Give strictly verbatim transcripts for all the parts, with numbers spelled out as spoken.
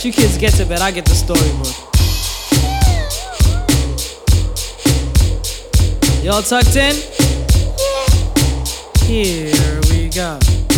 You kids get to bed, I get the storybook. Y'all tucked in? Here we go.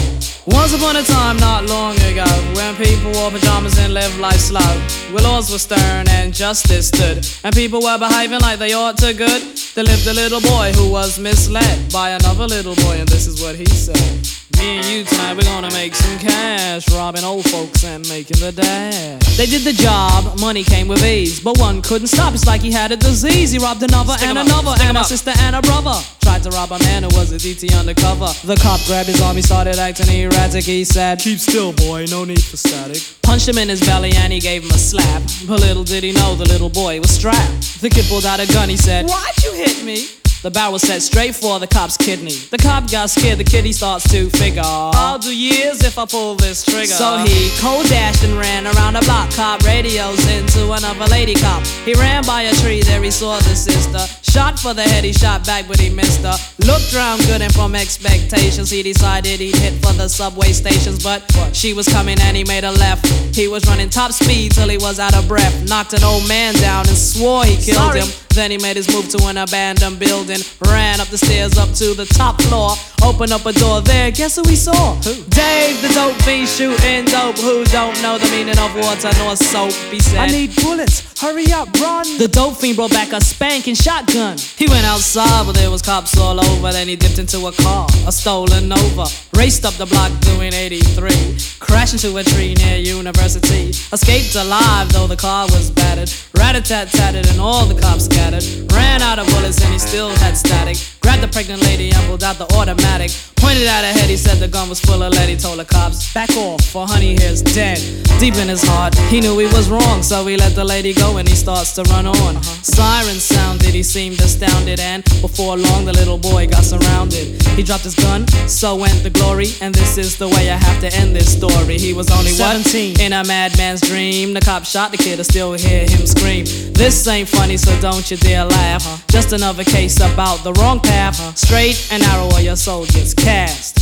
Once upon a time, not long ago, when people wore pajamas and lived life slow, where laws were stern and justice stood, and people were behaving like they ought to good, there lived a little boy who was misled by another little boy, and this is what he said. Me and you tonight, we're gonna make some cash, robbing old folks and making the dash. They did the job, money came with ease, but one couldn't stop, it's like he had a disease. He robbed another Stick and another, and a sister and a brother. Tried to rob a man who was a D T undercover. The cop grabbed his arm, he started acting erratic. He said, "Keep still, boy, no need for static." Punched him in his belly and he gave him a slap, but little did he know the little boy was strapped. The kid pulled out a gun, he said, "Why'd you hit me?" The barrel set straight for the cop's kidney. The cop got scared, the kid he starts to figure, I'll do years if I pull this trigger. So he cold dashed and ran around the block. Cop radios into another lady cop. He ran by a tree, there he saw the sister. Shot for the head, he shot back but he missed her. Looked round good and from expectations he decided he'd hit for the subway stations. But she was coming and he made a left. He was running top speed till he was out of breath. Knocked an old man down and swore he killed Sorry. him. Then he made his move to an abandoned building. Ran up the stairs up to the top floor. Opened up a door there, guess who he saw? Who? Dave the dope fiend shooting dope. Who don't know the meaning of water nor soap? He said, "I need bullets, hurry up, run." The dope fiend brought back a spanking shotgun. He went outside but there was cops all over. Then he dipped into a car, a stolen Nova. Raced up the block doing eighty-three. Crashed into a tree near University. Escaped alive though the car was battered. Rat-a-tat-tatted and all the cops scattered. Ran out of bullets and he still had static. Grabbed the pregnant lady and pulled out the automatic. Pointed at her head, he said the gun was full of lead. He told the cops, "Back off, for honey here's dead." Deep in his heart, he knew he was wrong, so he let the lady go and he starts to run on. Uh-huh. Sirens sounded, he seemed astounded, and before long the little boy got surrounded. He dropped his gun, so went the glory, and this is the way I have to end this story. He was only seventeen, what? In a madman's dream. The cop shot the kid, I still hear him scream. This ain't funny, so don't you dare laugh. Uh-huh. Just another case about the wrong path. Uh-huh. Straight and narrow or your soul gets cast.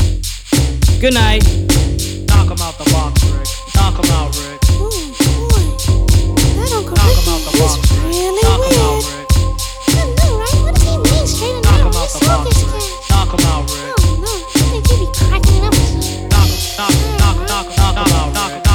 Good night. Knock him out the box, Rick. Knock him out, Rick. Ooh, boy. That Uncle Knock Ricky him out the is box, Rick. really Knock weird. him out, Rick. I know, right? What does he mean, straight and Knock narrow? him out Your the soul box, gets Rick. cast. Knock him out, Rick. Oh, no. I think he be cracking it up or something. Knock him, knock him, knock him, knock him, knock him out, knock him out.